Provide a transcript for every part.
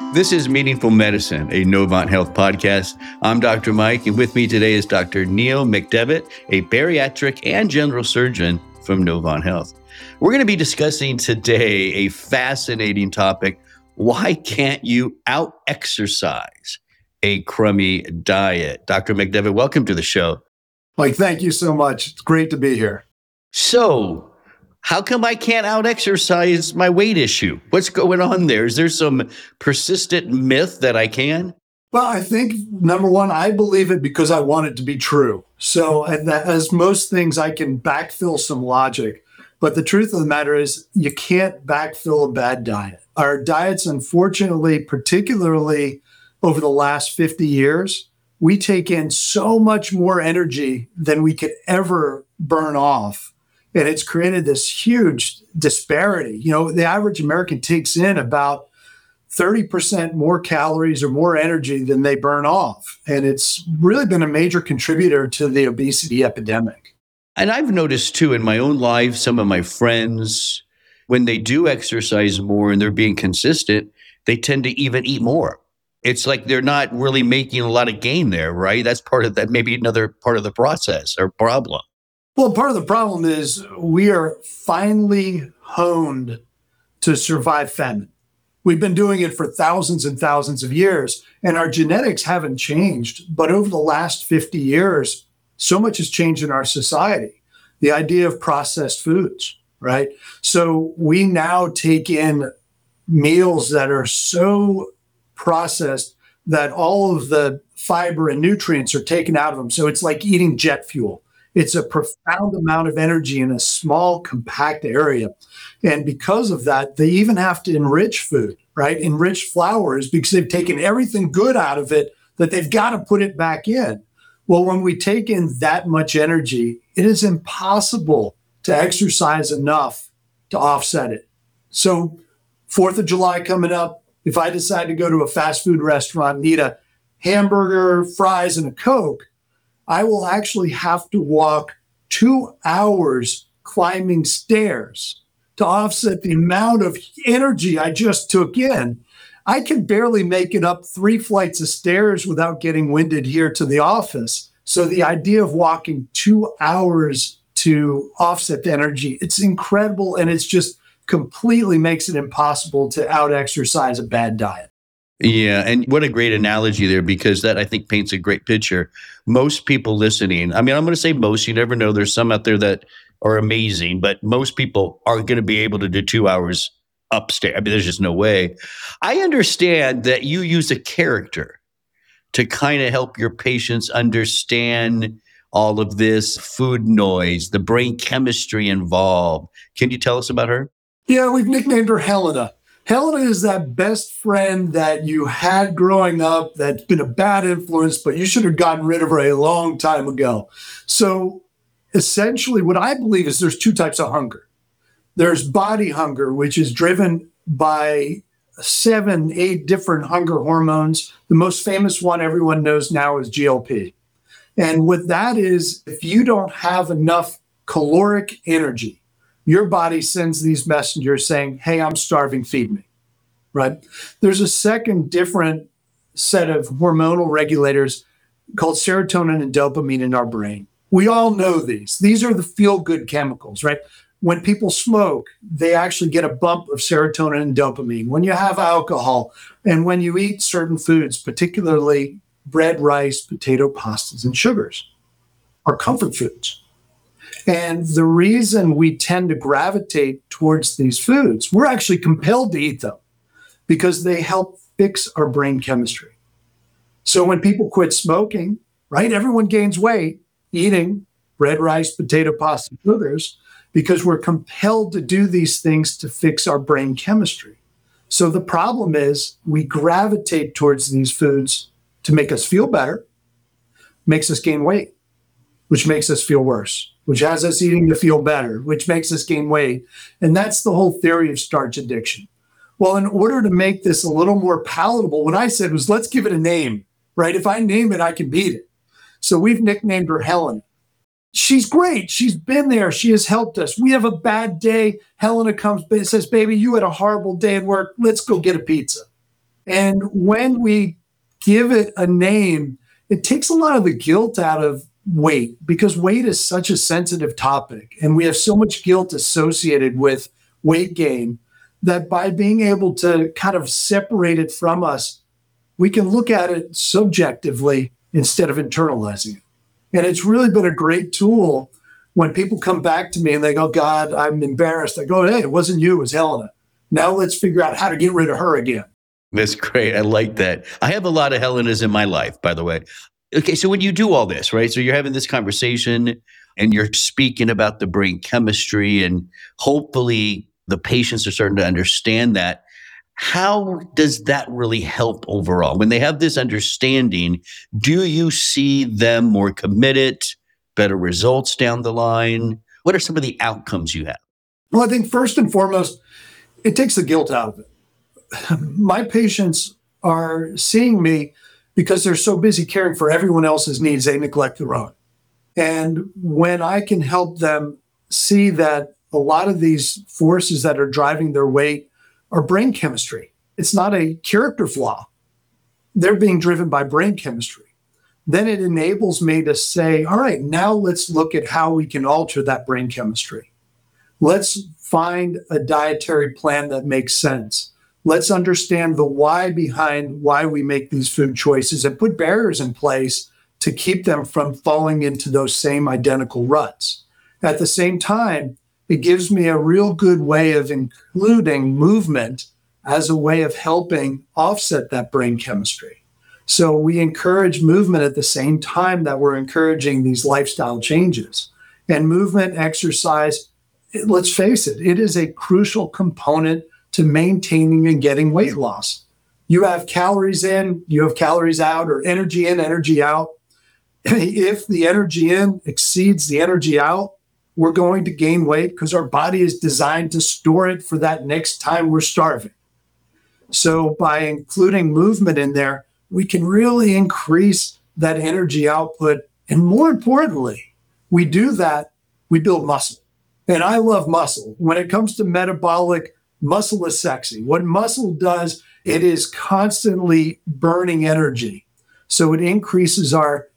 This is Meaningful Medicine, a Novant Health podcast. I'm Dr. Mike, and with me today is Dr. Neil McDevitt, a bariatric and general surgeon from Novant Health. We're going to be discussing today a fascinating topic. Why can't you out-exercise a crummy diet? Dr. McDevitt, welcome to the show. Mike, thank you so much. It's great to be here. So, how come I can't out-exercise my weight issue? What's going on there? Is there some persistent myth that I can? Well, I think, number one, I believe it because I want it to be true. So as most things, I can backfill some logic. But the truth of the matter is you can't backfill a bad diet. Our diets, unfortunately, particularly over the last 50 years, we take in so much more energy than we could ever burn off. And it's created this huge disparity. You know, the average American takes in about 30% more calories or more energy than they burn off. And it's really been a major contributor to the obesity epidemic. And I've noticed too in my own life, some of my friends, when they do exercise more and they're being consistent, they tend to even eat more. It's like they're not really making a lot of gain there, right? That's part of that, maybe another part of the process or problem. Well, part of the problem is we are finely honed to survive famine. We've been doing it for thousands and thousands of years, and our genetics haven't changed. But over the last 50 years, so much has changed in our society. The idea of processed foods, right? So we now take in meals that are so processed that all of the fiber and nutrients are taken out of them. So it's like eating jet fuel. It's a profound amount of energy in a small, compact area. And because of that, they even have to enrich food, right? Enrich flours because they've taken everything good out of it that they've got to put it back in. Well, when we take in that much energy, it is impossible to exercise enough to offset it. So 4th of July coming up, if I decide to go to a fast food restaurant and eat a hamburger, fries, and a Coke, I will actually have to walk 2 hours climbing stairs to offset the amount of energy I just took in. I can barely make it up 3 flights of stairs without getting winded here to the office. So the idea of walking 2 hours to offset the energy, it's incredible. And it's just completely makes it impossible to out-exercise a bad diet. Yeah, and what a great analogy there, because that I think paints a great picture. Most people listening, I mean, I'm going to say most, you never know, there's some out there that are amazing, but most people aren't going to be able to do 2 hours upstairs. I mean, there's just no way. I understand that you use a character to kind of help your patients understand all of this food noise, the brain chemistry involved. Can you tell us about her? Yeah, we've nicknamed her Helena. Helena is that best friend that you had growing up that's been a bad influence, but you should have gotten rid of her a long time ago. So essentially what I believe is there's 2 types of hunger. There's body hunger, which is driven by 7, 8 different hunger hormones. The most famous one everyone knows now is GLP. And what that is, if you don't have enough caloric energy, your body sends these messengers saying, hey, I'm starving, feed me, right? There's a second different set of hormonal regulators called serotonin and dopamine in our brain. We all know these. These are the feel-good chemicals, right? When people smoke, they actually get a bump of serotonin and dopamine. When you have alcohol and when you eat certain foods, particularly bread, rice, potato, pastas, and sugars, are comfort foods. And the reason we tend to gravitate towards these foods, we're actually compelled to eat them because they help fix our brain chemistry. So when people quit smoking, right, everyone gains weight eating bread, rice, potato, pasta, sugars because we're compelled to do these things to fix our brain chemistry. So the problem is we gravitate towards these foods to make us feel better, makes us gain weight, which makes us feel worse, which has us eating to feel better, which makes us gain weight. And that's the whole theory of starch addiction. Well, in order to make this a little more palatable, what I said was, let's give it a name, right? If I name it, I can beat it. So we've nicknamed her Helena. She's great. She's been there. She has helped us. We have a bad day. Helena comes and says, baby, you had a horrible day at work. Let's go get a pizza. And when we give it a name, it takes a lot of the guilt out of weight because weight is such a sensitive topic. And we have so much guilt associated with weight gain that by being able to kind of separate it from us, we can look at it subjectively instead of internalizing it. And it's really been a great tool when people come back to me and they go, God, I'm embarrassed. I go, hey, it wasn't you, it was Helena. Now let's figure out how to get rid of her again. That's great. I like that. I have a lot of Helenas in my life, by the way. Okay, so when you do all this, right? So you're having this conversation and you're speaking about the brain chemistry, and hopefully the patients are starting to understand that. How does that really help overall? When they have this understanding, do you see them more committed, better results down the line? What are some of the outcomes you have? Well, I think first and foremost, it takes the guilt out of it. My patients are seeing me because they're so busy caring for everyone else's needs, they neglect their own. And when I can help them see that a lot of these forces that are driving their weight are brain chemistry, it's not a character flaw. They're being driven by brain chemistry. Then it enables me to say, all right, now let's look at how we can alter that brain chemistry. Let's find a dietary plan that makes sense. Let's understand the why behind why we make these food choices and put barriers in place to keep them from falling into those same identical ruts. At the same time, it gives me a real good way of including movement as a way of helping offset that brain chemistry. So we encourage movement at the same time that we're encouraging these lifestyle changes. And movement, exercise, let's face it, it is a crucial component to maintaining and getting weight loss. You have calories in, you have calories out, or energy in, energy out. If the energy in exceeds the energy out, we're going to gain weight because our body is designed to store it for that next time we're starving. So by including movement in there, we can really increase that energy output. And more importantly, we do that, we build muscle. And I love muscle. When it comes to metabolic, muscle is sexy. What muscle does, it is constantly burning energy. So it increases our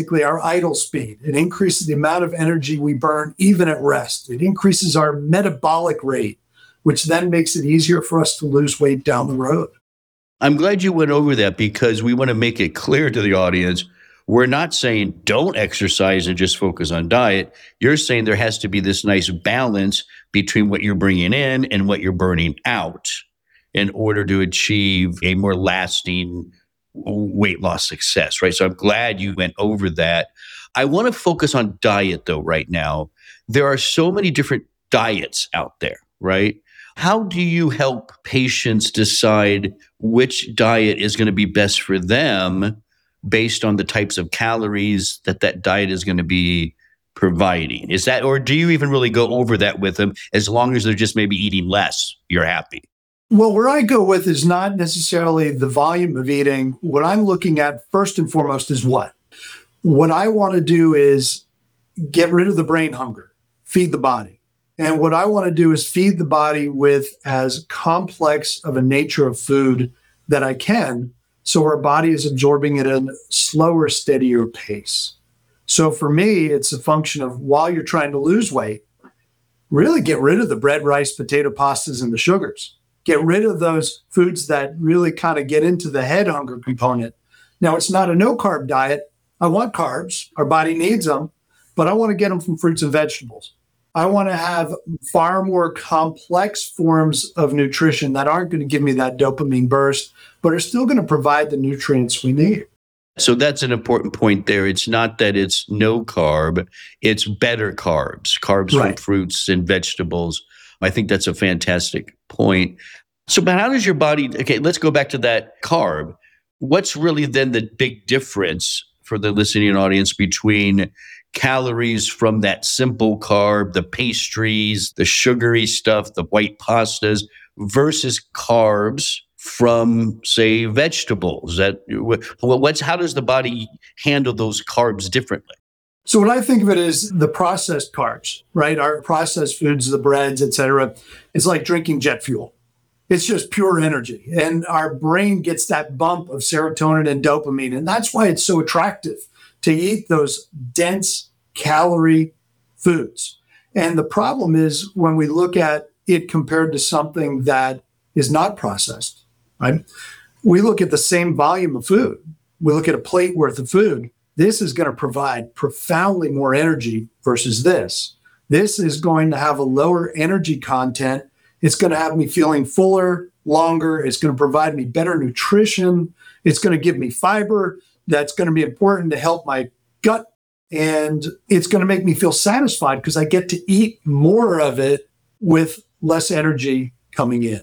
idle speed. It increases the amount of energy we burn even at rest. It increases our metabolic rate, which then makes it easier for us to lose weight down the road. I'm glad you went over that because we want to make it clear to the audience. We're not saying don't exercise and just focus on diet. You're saying there has to be this nice balance between what you're bringing in and what you're burning out in order to achieve a more lasting weight loss success, right? So I'm glad you went over that. I want to focus on diet though right now. There are so many different diets out there, right? How do you help patients decide which diet is going to be best for them based on the types of calories that diet is going to be providing? Is that, or do you even really go over that with them? As long as they're just maybe eating less, you're happy? Well, where I go with is not necessarily the volume of eating. What I'm looking at first and foremost is what? What I want to do is get rid of the brain hunger, feed the body. And what I want to do is feed the body with as complex of a nature of food that I can, so our body is absorbing it at a slower, steadier pace. So for me, it's a function of while you're trying to lose weight, really get rid of the bread, rice, potato, pastas, and the sugars. Get rid of those foods that really kind of get into the head hunger component. Now, it's not a no-carb diet. I want carbs. Our body needs them, but I want to get them from fruits and vegetables. I want to have far more complex forms of nutrition that aren't going to give me that dopamine burst, but are still going to provide the nutrients we need. So that's an important point there. It's not that it's no carb, it's better carbs Right. from fruits and vegetables. I think that's a fantastic point. So, but how does your body, okay, let's go back to that carb. What's really then the big difference for the listening audience between calories from that simple carb, the pastries, the sugary stuff, the white pastas, versus carbs from, say, vegetables? How does the body handle those carbs differently? So what I think of it is the processed carbs, right? Our processed foods, the breads, et cetera. It's like drinking jet fuel. It's just pure energy. And our brain gets that bump of serotonin and dopamine. And that's why it's so attractive to eat those dense calorie foods. And the problem is when we look at it compared to something that is not processed, right? We look at the same volume of food. We look at a plate worth of food. This is going to provide profoundly more energy versus this. This is going to have a lower energy content. It's going to have me feeling fuller, longer. It's going to provide me better nutrition. It's going to give me fiber that's going to be important to help my gut. And it's going to make me feel satisfied because I get to eat more of it with less energy coming in.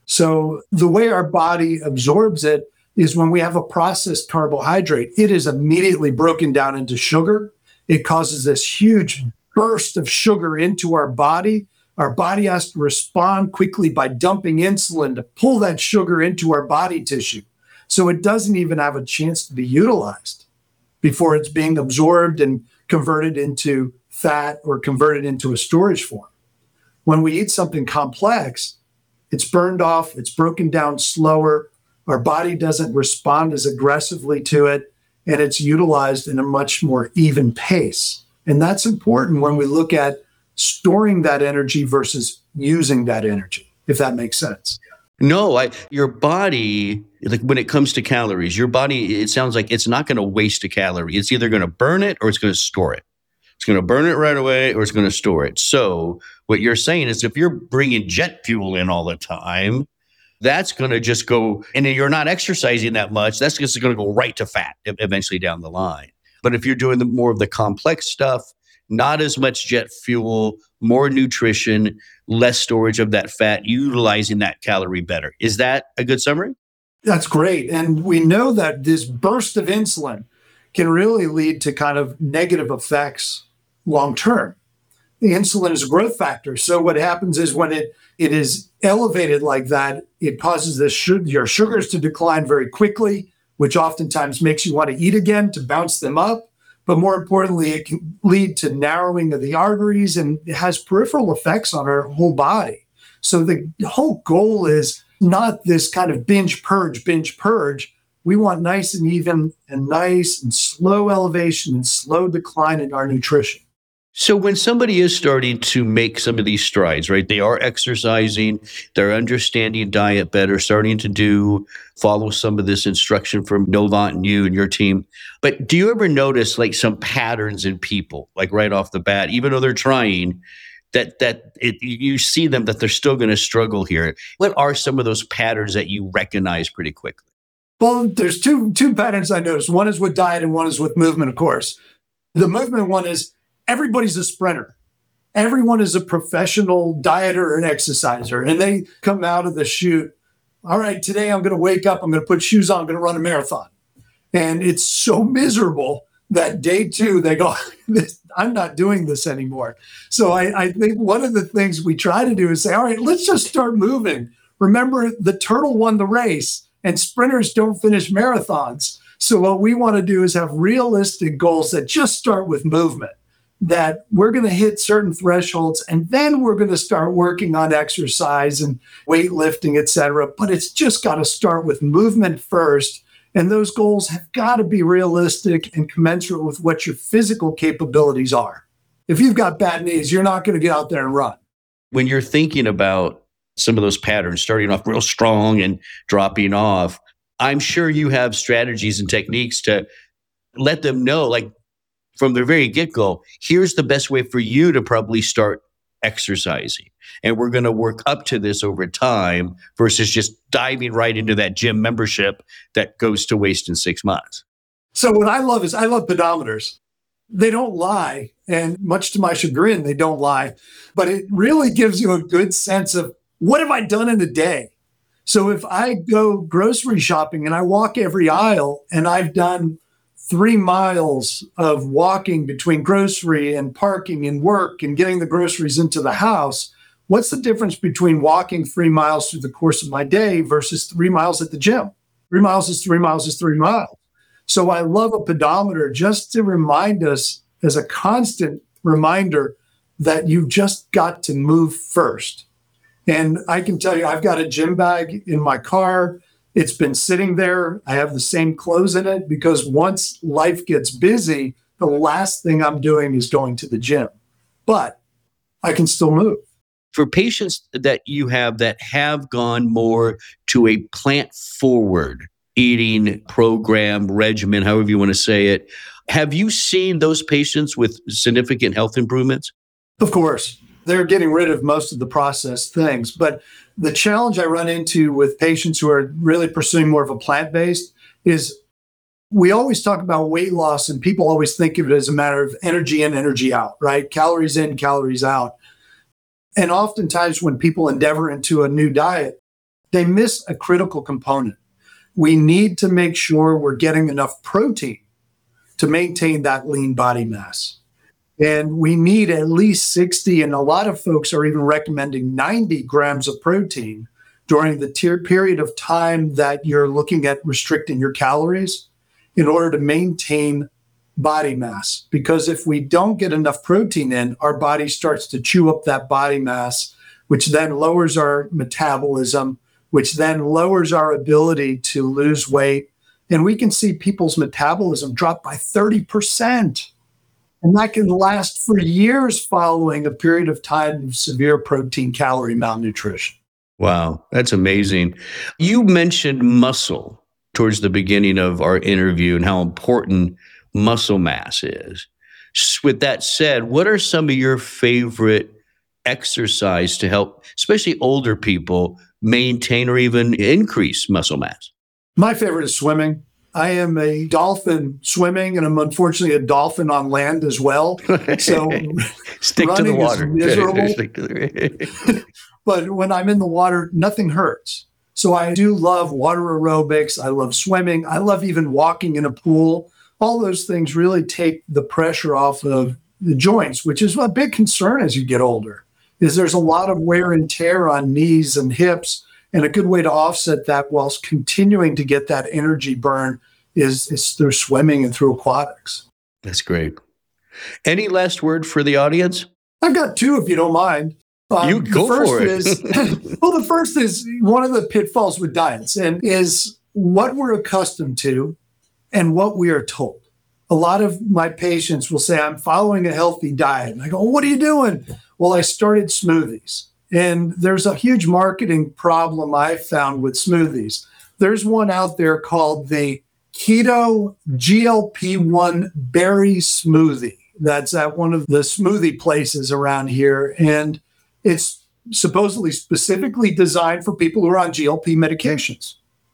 So the way our body absorbs it is when we have a processed carbohydrate, it is immediately broken down into sugar. It causes this huge burst of sugar into our body. Our body has to respond quickly by dumping insulin to pull that sugar into our body tissue. So it doesn't even have a chance to be utilized before it's being absorbed and converted into fat or converted into a storage form. When we eat something complex, it's burned off, it's broken down slower, our body doesn't respond as aggressively to it, and it's utilized in a much more even pace. And that's important when we look at storing that energy versus using that energy, if that makes sense. No, your body, like when it comes to calories, your body, it sounds like it's not going to waste a calorie. It's either going to burn it or it's going to store it. It's going to burn it right away or it's going to store it. So what you're saying is if you're bringing jet fuel in all the time, that's going to just go, and you're not exercising that much, that's just going to go right to fat eventually down the line. But if you're doing more of the complex stuff, not as much jet fuel, more nutrition, less storage of that fat, utilizing that calorie better. Is that a good summary? That's great. And we know that this burst of insulin can really lead to kind of negative effects long term. The insulin is a growth factor. So what happens is when it is elevated like that, it causes your sugars to decline very quickly, which oftentimes makes you want to eat again to bounce them up. But more importantly, it can lead to narrowing of the arteries and it has peripheral effects on our whole body. So the whole goal is not this kind of binge purge. We want nice and even and nice and slow elevation and slow decline in our nutrition. So when somebody is starting to make some of these strides, right, they are exercising, they're understanding diet better, starting to follow some of this instruction from Novant and you and your team. But do you ever notice like some patterns in people, like right off the bat, even though they're trying, you see them that they're still going to struggle here? What are some of those patterns that you recognize pretty quickly? Well, there's two patterns I noticed. One is with diet and one is with movement, of course. The movement one is everybody's a sprinter. Everyone is a professional dieter and exerciser. And they come out of the chute, all right, today I'm going to wake up, I'm going to put shoes on, I'm going to run a marathon. And it's so miserable that day two, they go, I'm not doing this anymore. So I think one of the things we try to do is say, all right, let's just start moving. Remember, the turtle won the race and sprinters don't finish marathons. So what we want to do is have realistic goals that just start with movement, that we're going to hit certain thresholds and then we're going to start working on exercise and weightlifting, et cetera. But it's just got to start with movement first. And those goals have got to be realistic and commensurate with what your physical capabilities are. If you've got bad knees, you're not going to get out there and run. When you're thinking about some of those patterns, starting off real strong and dropping off, I'm sure you have strategies and techniques to let them know, like, from the very get-go, here's the best way for you to probably start exercising. And we're going to work up to this over time versus just diving right into that gym membership that goes to waste in 6 months. So what I love pedometers. They don't lie. And much to my chagrin, they don't lie. But it really gives you a good sense of what have I done in a day? So if I go grocery shopping and I walk every aisle and I've done 3 miles of walking between grocery and parking and work and getting the groceries into the house, what's the difference between walking 3 miles through the course of my day versus 3 miles at the gym? 3 miles is 3 miles is 3 miles. So I love a pedometer just to remind us as a constant reminder that you've just got to move first. And I can tell you, I've got a gym bag in my car. It's been sitting there. I have the same clothes in it because once life gets busy, the last thing I'm doing is going to the gym. But I can still move. For patients that you have that have gone more to a plant forward eating program, regimen, however you want to say it, have you seen those patients with significant health improvements? Of course, they're getting rid of most of the processed things. But the challenge I run into with patients who are really pursuing more of a plant-based is we always talk about weight loss and people always think of it as a matter of energy in, energy out, right? Calories in, calories out. And oftentimes when people endeavor into a new diet, they miss a critical component. We need to make sure we're getting enough protein to maintain that lean body mass. And we need at least 60, and a lot of folks are even recommending 90 grams of protein during the period of time that you're looking at restricting your calories in order to maintain body mass. Because if we don't get enough protein in, our body starts to chew up that body mass, which then lowers our metabolism, which then lowers our ability to lose weight. And we can see people's metabolism drop by 30%. And that can last for years following a period of time of severe protein calorie malnutrition. Wow, that's amazing. You mentioned muscle towards the beginning of our interview and how important muscle mass is. With that said, what are some of your favorite exercise to help, especially older people, maintain or even increase muscle mass? My favorite is swimming. I am a dolphin swimming, and I'm unfortunately a dolphin on land as well. So stick to the water. Miserable. But when I'm in the water, nothing hurts. So I do love water aerobics. I love swimming. I love even walking in a pool. All those things really take the pressure off of the joints, which is a big concern as you get older, is there's a lot of wear and tear on knees and hips. And a good way to offset that whilst continuing to get that energy burn is through swimming and through aquatics. That's great. Any last word for the audience? I've got two, if you don't mind. You go for it. The first is one of the pitfalls with diets and is what we're accustomed to and what we are told. A lot of my patients will say, I'm following a healthy diet. And I go, what are you doing? Well, I started smoothies. And there's a huge marketing problem I've found with smoothies. There's one out there called the Keto GLP-1 Berry Smoothie. That's at one of the smoothie places around here. And it's supposedly specifically designed for people who are on GLP medications.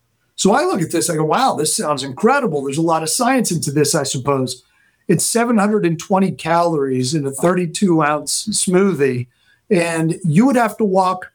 So I look at this, I go, wow, this sounds incredible. There's a lot of science into this, I suppose. It's 720 calories in a 32-ounce smoothie. And you would have to walk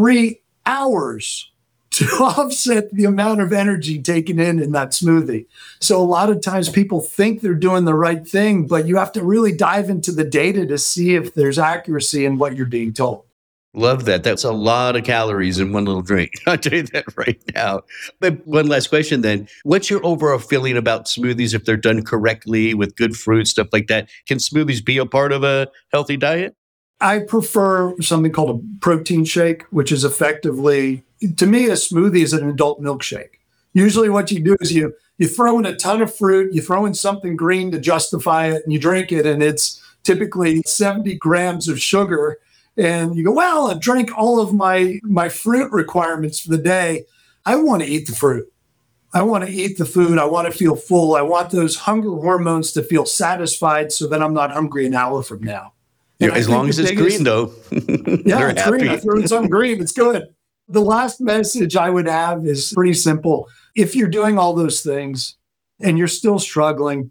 3 hours to offset the amount of energy taken in that smoothie. So a lot of times people think they're doing the right thing, but you have to really dive into the data to see if there's accuracy in what you're being told. Love that. That's a lot of calories in one little drink. I'll tell you that right now. But one last question then. What's your overall feeling about smoothies if they're done correctly with good fruit, stuff like that? Can smoothies be a part of a healthy diet? I prefer something called a protein shake, which is effectively, to me, a smoothie is an adult milkshake. Usually what you do is you throw in a ton of fruit, you throw in something green to justify it, and you drink it, and it's typically 70 grams of sugar. And you go, well, I drank all of my fruit requirements for the day. I want to eat the fruit. I want to eat the food. I want to feel full. I want those hunger hormones to feel satisfied so that I'm not hungry an hour from now. Yeah, as long as it's green, though. Yeah, it's green. I threw in some green. It's good. The last message I would have is pretty simple. If you're doing all those things and you're still struggling,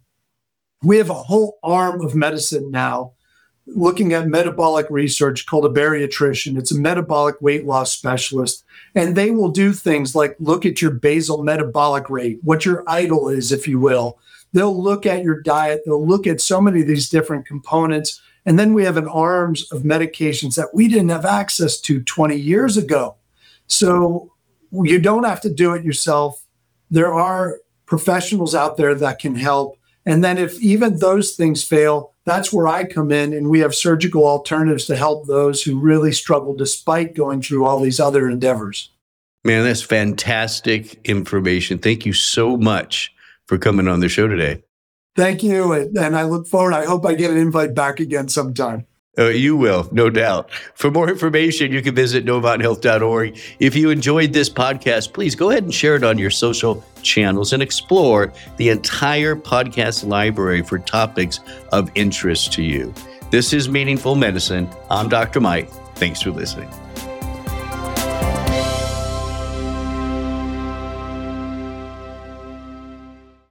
we have a whole arm of medicine now looking at metabolic research called a bariatrician. It's a metabolic weight loss specialist. And they will do things like look at your basal metabolic rate, what your idle is, if you will. They'll look at your diet. They'll look at so many of these different components. And then we have an arms of medications that we didn't have access to 20 years ago. So you don't have to do it yourself. There are professionals out there that can help. And then if even those things fail, That's where I come in, and we have surgical alternatives to help those who really struggle despite going through all these other endeavors. Man, that's fantastic information. Thank you so much for coming on the show today. Thank you, and I look forward. I hope I get an invite back again sometime. You will, no doubt. For more information, you can visit NovantHealth.org. If you enjoyed this podcast, please go ahead and share it on your social channels and explore the entire podcast library for topics of interest to you. This is Meaningful Medicine. I'm Dr. Mike. Thanks for listening.